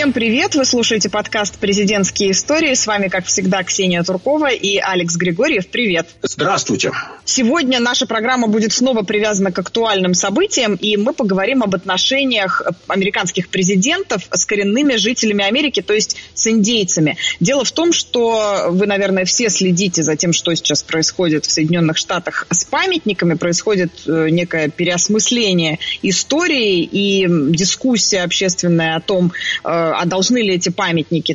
Всем привет! Вы слушаете подкаст «Президентские истории». С вами, как всегда, Ксения Туркова и Алекс Григорьев. Привет! Здравствуйте! Сегодня наша программа будет снова привязана к актуальным событиям, и мы поговорим об отношениях американских президентов с коренными жителями Америки, то есть с индейцами. Дело в том, что вы, наверное, все следите за тем, что сейчас происходит в Соединенных Штатах с памятниками. Происходит некое переосмысление истории и дискуссия общественная о том, а должны ли эти памятники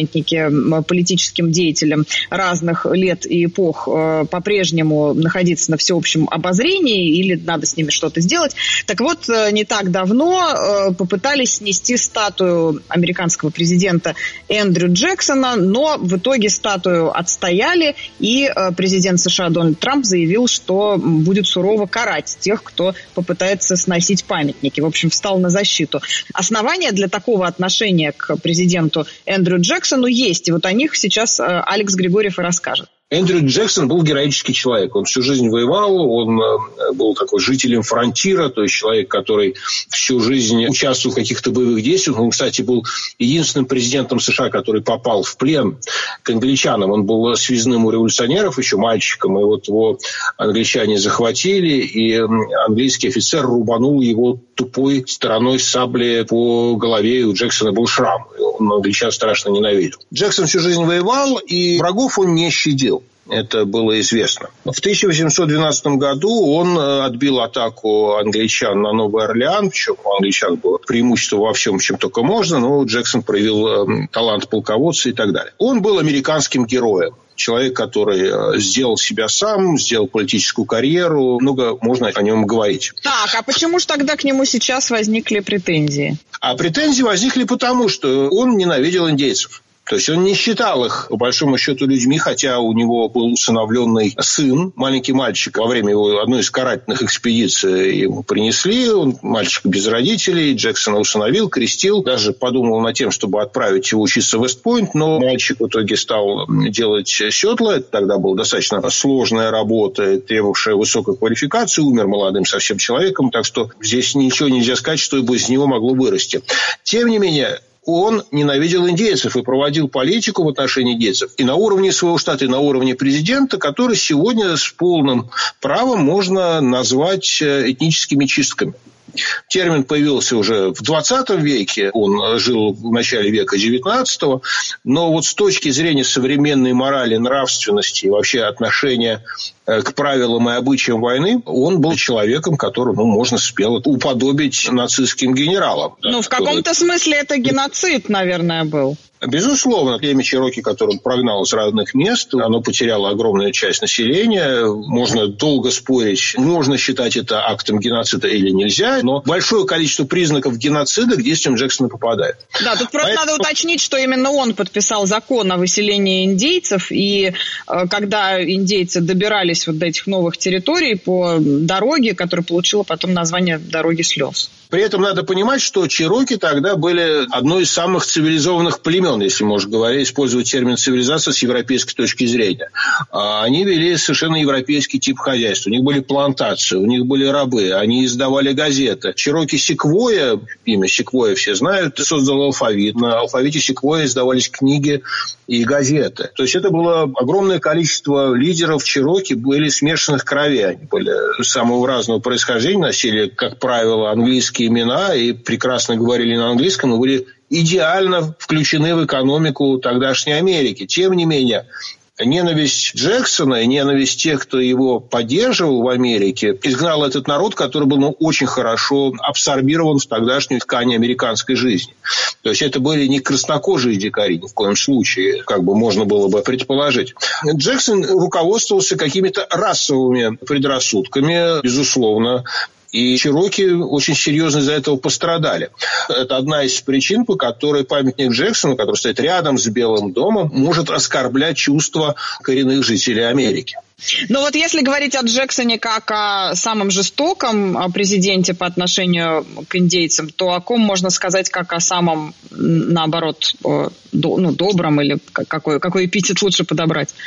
политическим деятелям разных лет и эпох по-прежнему находиться на всеобщем обозрении или надо с ними что-то сделать. Так вот, не так давно попытались снести статую американского президента Эндрю Джексона, но в итоге статую отстояли, и президент США Дональд Трамп заявил, что будет сурово карать тех, кто попытается сносить памятники. В общем, встал на защиту. Основания для такого отношения к президенту Эндрю Джексону есть, и вот о них сейчас Алекс Григорьев и расскажет. Эндрю Джексон был героический человек. Он всю жизнь воевал, он был такой жителем фронтира, то есть человек, который всю жизнь участвовал в каких-то боевых действиях. Он, кстати, был единственным президентом США, который попал в плен к англичанам. Он был связным у революционеров, еще мальчиком, и вот его англичане захватили, и английский офицер рубанул его тупой стороной сабли по голове, и у Джексона был шрам. Он англичан страшно ненавидел. Джексон всю жизнь воевал, и врагов он не щадил. Это было известно. В 1812 году он отбил атаку англичан на Новый Орлеан. Причем у англичан было преимущество во всем, чем только можно, но Джексон проявил талант полководца и так далее. Он был американским героем. Человек, который сделал себя сам, сделал политическую карьеру. Много можно о нем говорить. Так, а почему же тогда к нему сейчас возникли претензии? А претензии возникли потому, что он ненавидел индейцев. То есть он не считал их, по большому счету, людьми, хотя у него был усыновленный сын, маленький мальчик. Во время его одной из карательных экспедиций ему принесли. Он мальчик без родителей. Джексона усыновил, крестил. Даже подумал над тем, чтобы отправить его учиться в Вест-Пойнт. Но мальчик в итоге стал делать седла. Это тогда была достаточно сложная работа, требовавшая высокой квалификации. Умер молодым совсем человеком. Так что здесь ничего нельзя сказать, что из него могло вырасти. Тем не менее, он ненавидел индейцев и проводил политику в отношении индейцев и на уровне своего штата, и на уровне президента, который сегодня с полным правом можно назвать этническими чистками. Термин появился уже в 20 веке, он жил в начале века 19-го, но вот с точки зрения современной морали, нравственности и вообще отношения к правилам и обычаям войны, он был человеком, которого можно смело уподобить нацистским генералам. В каком-то смысле это геноцид, наверное, был. Безусловно, племя Чероки, которое он прогнал из разных мест, оно потеряло огромную часть населения. Можно долго спорить, можно считать это актом геноцида или нельзя, но большое количество признаков геноцида к действиям Джексона попадает. Да, тут просто надо уточнить, что именно он подписал закон о выселении индейцев, и когда индейцы добирались вот до этих новых территорий по дороге, которая получила потом название «Дороги слез». При этом надо понимать, что чероки тогда были одной из самых цивилизованных племен, если можно говорить, использовать термин «цивилизация» с европейской точки зрения. Они вели совершенно европейский тип хозяйства. У них были плантации, у них были рабы, они издавали газеты. Чероки Секвойя, имя Секвойя все знают, создал алфавит. На алфавите Секвойя издавались книги и газеты. То есть это было огромное количество лидеров чероки, были смешанных кровей. Они были самого разного происхождения, носили, как правило, английские имена и прекрасно говорили на английском, но были идеально включены в экономику тогдашней Америки. Тем не менее, ненависть Джексона и ненависть тех, кто его поддерживал в Америке, изгнал этот народ, который был очень хорошо абсорбирован в тогдашнюю ткань американской жизни. То есть это были не краснокожие дикари, ни в коем случае, как бы можно было бы предположить. Джексон руководствовался какими-то расовыми предрассудками, безусловно. И чероки очень серьезно из-за этого пострадали. Это одна из причин, по которой памятник Джексону, который стоит рядом с Белым домом, может оскорблять чувства коренных жителей Америки. Но вот если говорить о Джексоне как о самом жестоком президенте по отношению к индейцам, то о ком можно сказать как о самом, наоборот, добром, или какой эпитет лучше подобрать?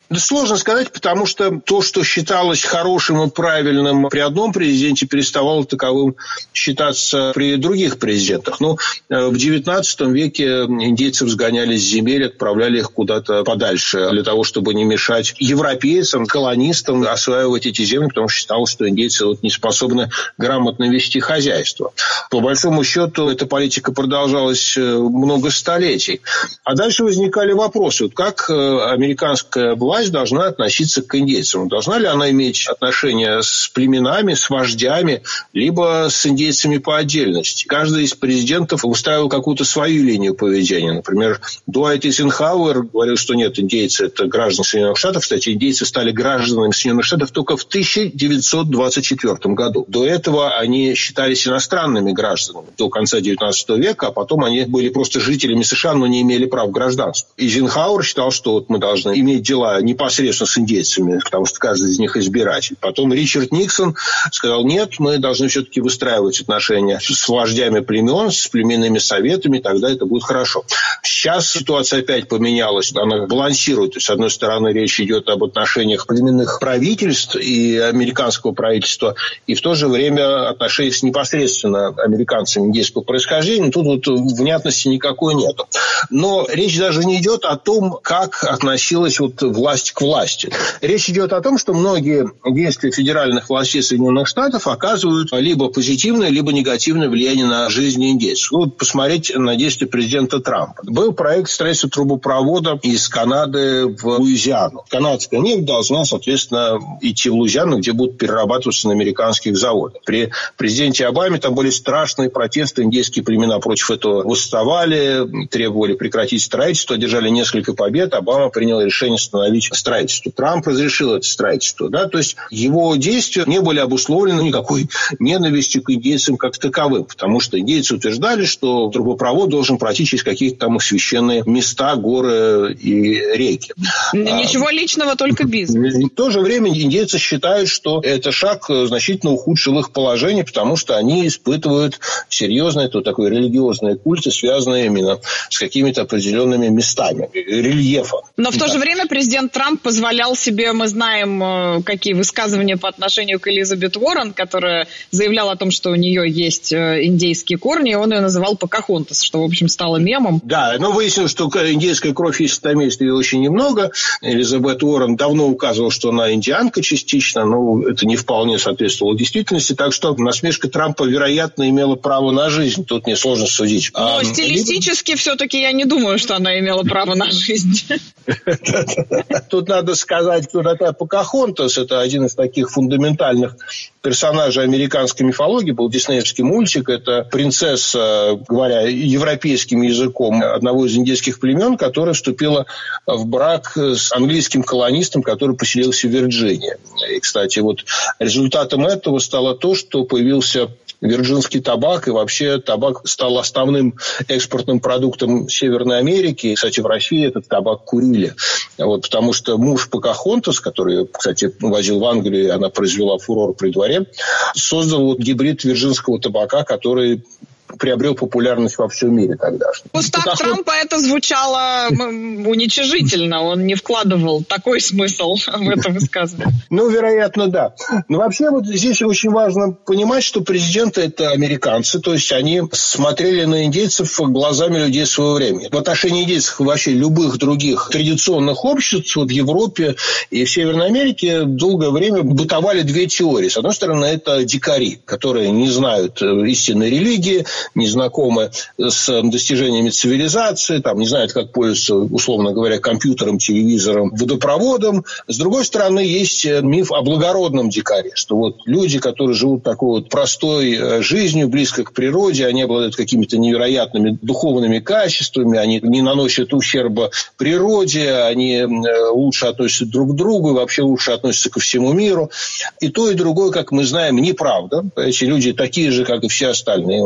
Да сложно сказать, потому что то, что считалось хорошим и правильным при одном президенте, переставало таковым считаться при других президентах. В XIX веке индейцев сгоняли с земель, отправляли их куда-то подальше для того, чтобы не мешать европейцам, колонистам осваивать эти земли, потому что считалось, что индейцы не способны грамотно вести хозяйство. По большому счету, эта политика продолжалась много столетий. А дальше возникали вопросы. Как американская власть должна относиться к индейцам? Должна ли она иметь отношения с племенами, с вождями, либо с индейцами по отдельности? Каждый из президентов выставил какую-то свою линию поведения. Например, Дуайт Эйзенхауэр говорил, что нет, индейцы – это граждане Соединенных Штатов. Кстати, индейцы стали гражданами Соединенных Штатов только в 1924 году. До этого они считались иностранными гражданами до конца XIX века, а потом они были просто жителями США, но не имели прав гражданства. Эйзенхауэр считал, что мы должны иметь дела непосредственно с индейцами, потому что каждый из них избиратель. Потом Ричард Никсон сказал, нет, мы должны все-таки выстраивать отношения с вождями племен, с племенными советами, тогда это будет хорошо. Сейчас ситуация опять поменялась, она балансирует. То есть, с одной стороны, речь идет об отношениях племенных правительств и американского правительства, и в то же время отношения с непосредственно американцами индейского происхождения. Тут внятности никакой нету. Но речь даже не идет о том, как относилась власть к власти. Речь идет о том, что многие действия федеральных властей Соединенных Штатов оказывают либо позитивное, либо негативное влияние на жизнь индейцев. Посмотреть на действия президента Трампа. Был проект строительства трубопровода из Канады в Луизиану. Канадская нефть должна, соответственно, идти в Луизиану, где будут перерабатываться на американских заводах. При президенте Обаме там были страшные протесты, индейские племена против этого восставали, требовали прекратить строительство, одержали несколько побед. Обама принял решение остановить строительство. Трамп разрешил это строительство. То есть его действия не были обусловлены никакой ненавистью к индейцам как таковым, потому что индейцы утверждали, что трубопровод должен пройти через какие-то там их священные места, горы и реки. Ничего личного, только бизнес. В то же время индейцы считают, что это шаг значительно ухудшил их положение, потому что они испытывают серьезные такой религиозные культы, связанные именно с какими-то определенными местами, рельефом. Но в то же время президент Трамп позволял себе, мы знаем, какие высказывания по отношению к Элизабет Уоррен, которая заявляла о том, что у нее есть индейские корни, и он ее называл Покахонтас, что, в общем, стало мемом. Да, но выяснилось, что индейская кровь есть в семействе ее очень немного. Элизабет Уоррен давно указывала, что она индианка частично, но это не вполне соответствовало действительности, так что насмешка Трампа, вероятно, имела право на жизнь. Тут несложно судить. Но стилистически все-таки я не думаю, что она имела право на жизнь. Тут надо сказать, кто такая Покахонтас. Это один из таких фундаментальных персонажей американской мифологии. Был диснеевский мультик. Это принцесса, говоря европейским языком, одного из индейских племен, которая вступила в брак с английским колонистом, который поселился в Вирджинии. И, кстати, результатом этого стало то, что появился вирджинский табак, и вообще табак стал основным экспортным продуктом Северной Америки. И, кстати, в России этот табак курили. Потому что муж Покахонтас, который, кстати, возил в Англию, и она произвела фурор при дворе, создал гибрид вирджинского табака, который приобрел популярность во всем мире тогда. В устах Трампа это звучало уничижительно. Он не вкладывал такой смысл в это высказывание. Вероятно, да. Но вообще здесь очень важно понимать, что президенты – это американцы. То есть они смотрели на индейцев глазами людей своего времени. В отношении индейцев и вообще любых других традиционных обществ в Европе и в Северной Америке долгое время бытовали две теории. С одной стороны, это дикари, которые не знают истинной религии, не знакомы с достижениями цивилизации, не знают, как пользоваться, условно говоря, компьютером, телевизором, водопроводом. С другой стороны, есть миф о благородном дикаре, что люди, которые живут такой простой жизнью, близко к природе, они обладают какими-то невероятными духовными качествами, они не наносят ущерба природе, они лучше относятся друг к другу и вообще лучше относятся ко всему миру. И то, и другое, как мы знаем, неправда. Эти люди такие же, как и все остальные. У них есть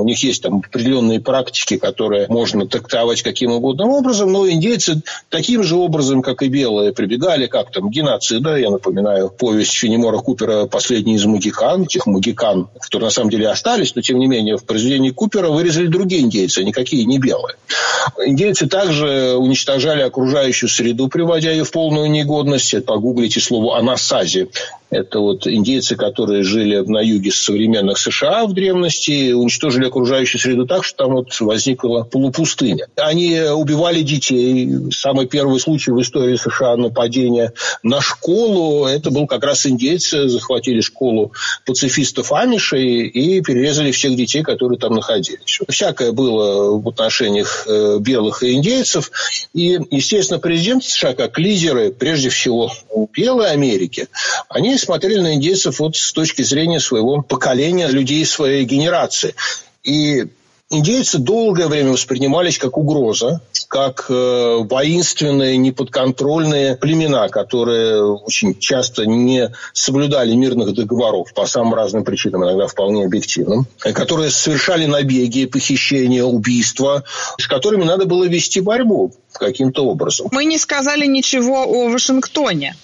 там определенные практики, которые можно трактовать каким угодно образом, но индейцы таким же образом, как и белые, прибегали, как там геноцида. Я напоминаю повесть Фенемора Купера «Последний из могикан». Этих могикан, которые на самом деле остались, но тем не менее в произведении Купера вырезали другие индейцы, никакие не белые. Индейцы также уничтожали окружающую среду, приводя ее в полную негодность. Погуглите слово «анасази». Это вот индейцы, которые жили на юге современных США в древности, уничтожили окружающую среду так, что там вот возникла полупустыня. Они убивали детей. Самый первый случай в истории США нападения на школу, это был как раз индейцы, захватили школу пацифистов-амишей и перерезали всех детей, которые там находились. Всякое было в отношениях белых и индейцев. И, естественно, президенты США, как лидеры, прежде всего, белой Америки, они смотрели на индейцев вот с точки зрения своего поколения, людей своей генерации. И индейцы долгое время воспринимались как угроза, как воинственные, неподконтрольные племена, которые очень часто не соблюдали мирных договоров по самым разным причинам, иногда вполне объективным, которые совершали набеги, похищения, убийства, с которыми надо было вести борьбу каким-то образом. Мы не сказали ничего о Вашингтоне.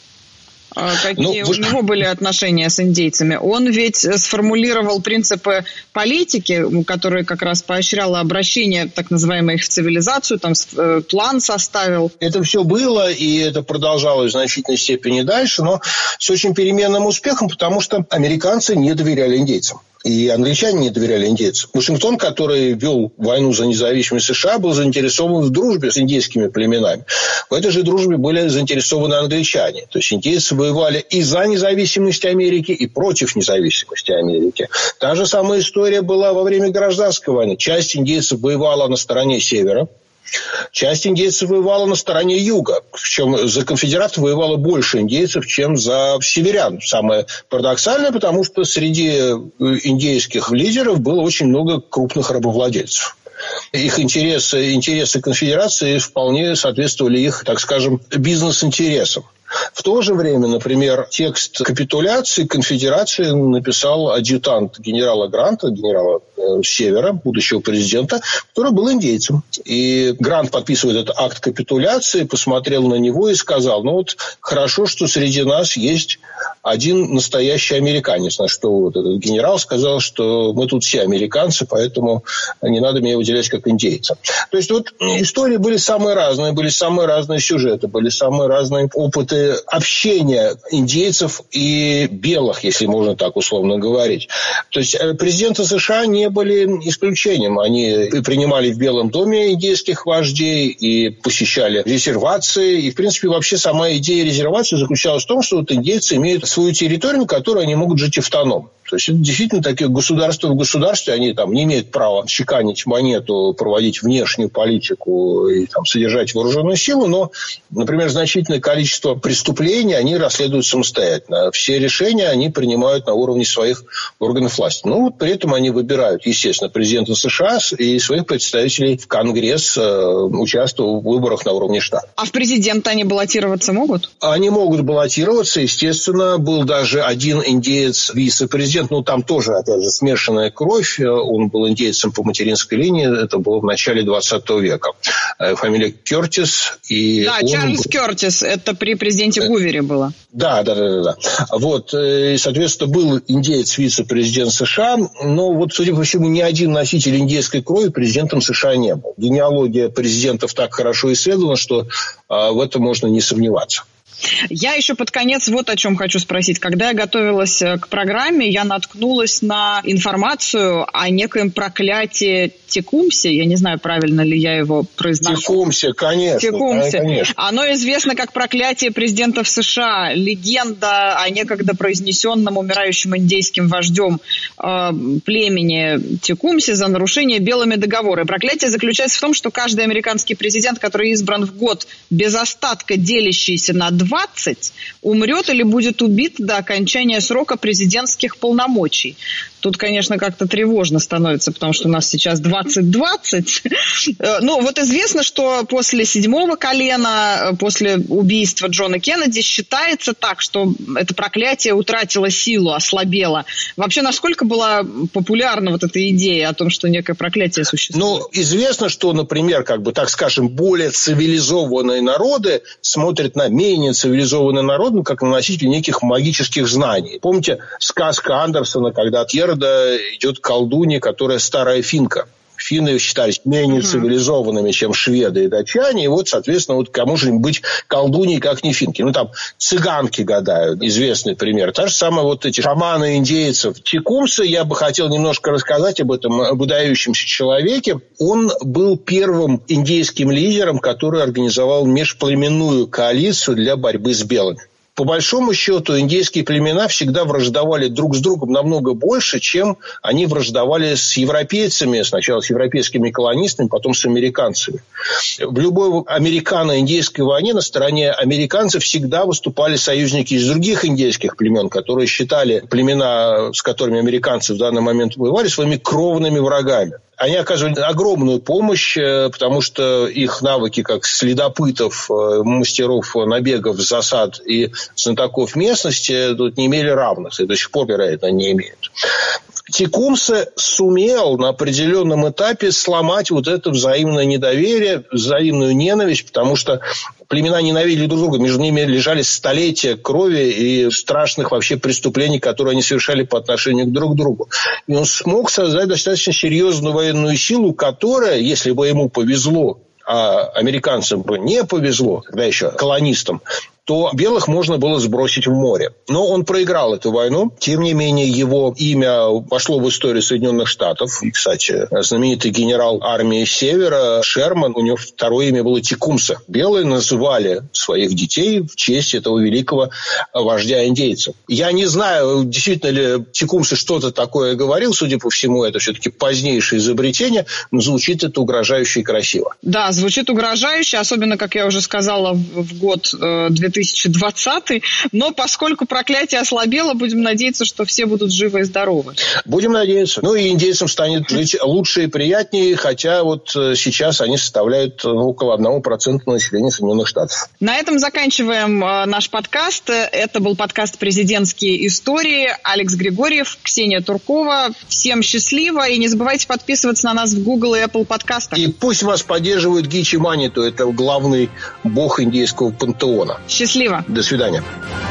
Какие у него были отношения с индейцами? Он ведь сформулировал принципы политики, которые как раз поощряло обращение, так называемое, их в цивилизацию, там план составил. Это все было, и это продолжалось в значительной степени дальше, но с очень переменным успехом, потому что американцы не доверяли индейцам. И англичане не доверяли индейцам. Вашингтон, который вел войну за независимость США, был заинтересован в дружбе с индейскими племенами. В этой же дружбе были заинтересованы англичане. То есть индейцы воевали и за независимость Америки, и против независимости Америки. Та же самая история была во время гражданской войны. Часть индейцев воевала на стороне севера, часть индейцев воевала на стороне юга. Причем за конфедератов воевало больше индейцев, чем за северян. Самое парадоксальное, потому что среди индейских лидеров было очень много крупных рабовладельцев. Их интересы конфедерации вполне соответствовали их, так скажем, бизнес-интересам. В то же время, например, текст капитуляции конфедерации написал адъютант генерала Гранта, генерала Севера, будущего президента, который был индейцем. И Грант подписывает этот акт капитуляции, посмотрел на него и сказал: ну вот хорошо, что среди нас есть один настоящий американец. На что вот этот генерал сказал, что мы тут все американцы, поэтому не надо меня выделять как индейца. То есть вот истории были самые разные сюжеты, были самые разные опыты общения индейцев и белых, если можно так условно говорить. То есть президенты США не были исключением. Они принимали в Белом доме индейских вождей и посещали резервации. И, в принципе, вообще сама идея резервации заключалась в том, что вот индейцы имеют свою территорию, на которой они могут жить автономно. То есть это действительно такие государства в государстве, они там не имеют права чеканить монету, проводить внешнюю политику и там содержать вооруженную силу, но, например, значительное количество преступлений они расследуют самостоятельно. Все решения они принимают на уровне своих органов власти. Ну, вот при этом они выбирают, естественно, президента США и своих представителей в Конгресс, участвуя в выборах на уровне штата. А в президенты они баллотироваться могут? Они могут баллотироваться. Естественно, был даже один индеец вице-президент. Ну, там тоже, опять же, смешанная кровь. Он был индейцем по материнской линии. Это было в начале 20 века. Фамилия Кертис. И да, Чарльз Кертис. Это при президенте Гувере было. Да. Вот. И, соответственно, был индеец вице-президент США. Но вот, судя по всему, ни один носитель индейской крови президентом США не был. Генеалогия президентов так хорошо исследована, что в этом можно не сомневаться. Я еще под конец вот о чем хочу спросить. Когда я готовилась к программе, я наткнулась на информацию о некоем проклятии Текумсе. Я не знаю, правильно ли я его произношу. Текумсе, конечно. Конечно. Оно известно как проклятие президентов США. Легенда о некогда произнесенном умирающим индейским вождем племени Текумсе за нарушение белыми договора. Проклятие заключается в том, что каждый американский президент, который избран в год без остатка, делящийся на 20, умрет или будет убит до окончания срока президентских полномочий. Тут, конечно, как-то тревожно становится, потому что у нас сейчас 2020. Ну, вот известно, что после 7-го колена, после убийства Джона Кеннеди, считается так, что это проклятие утратило силу, ослабело. Вообще, насколько была популярна вот эта идея о том, что некое проклятие существует? Ну, известно, что, например, так скажем, более цивилизованные народы смотрят на менее цивилизованные народы как на носители неких магических знаний. Помните сказка Андерсона, когда от Герда идет колдунья, которая старая финка. Финны считались менее цивилизованными, чем шведы и датчане. И вот, соответственно, кому же им быть колдуньей, как не финки? Ну, там цыганки гадают. Известный пример. Та же самая эти шаманы индейцев. Текумсе, я бы хотел немножко рассказать об этом выдающемся человеке. Он был первым индейским лидером, который организовал межплеменную коалицию для борьбы с белыми. По большому счету, индейские племена всегда враждовали друг с другом намного больше, чем они враждовали с европейцами, сначала с европейскими колонистами, потом с американцами. В любой американо-индейской войне на стороне американцев всегда выступали союзники из других индейских племен, которые считали племена, с которыми американцы в данный момент воевали, своими кровными врагами. Они оказывали огромную помощь, потому что их навыки как следопытов, мастеров набегов, засад и знатоков местности тут не имели равных. И до сих пор, вероятно, не имеют. Текумсе сумел на определенном этапе сломать это взаимное недоверие, взаимную ненависть, потому что племена ненавидели друг друга, между ними лежали столетия крови и страшных вообще преступлений, которые они совершали по отношению друг к другу. И он смог создать достаточно серьезную военную силу, которая, если бы ему повезло, а американцам бы не повезло, когда еще колонистам, то белых можно было сбросить в море. Но он проиграл эту войну. Тем не менее, его имя вошло в историю Соединенных Штатов. И, кстати, знаменитый генерал армии Севера Шерман, у него второе имя было Текумсе. Белые называли своих детей в честь этого великого вождя индейцев. Я не знаю, действительно ли Текумсе что-то такое говорил. Судя по всему, это все-таки позднейшее изобретение. Но звучит это угрожающе и красиво. Да, звучит угрожающе. Особенно, как я уже сказала, в год 2020. Но поскольку проклятие ослабело, будем надеяться, что все будут живы и здоровы. Будем надеяться. Ну и индейцам станет жить лучше и приятнее, хотя сейчас они составляют около 1% населения Соединенных Штатов. На этом заканчиваем наш подкаст. Это был подкаст «Президентские истории». Алекс Григорьев, Ксения Туркова. Всем счастливо. И не забывайте подписываться на нас в Google и Apple подкастах. И пусть вас поддерживает Гичи Маниту. Это главный бог индейского пантеона. Счастливо. До свидания.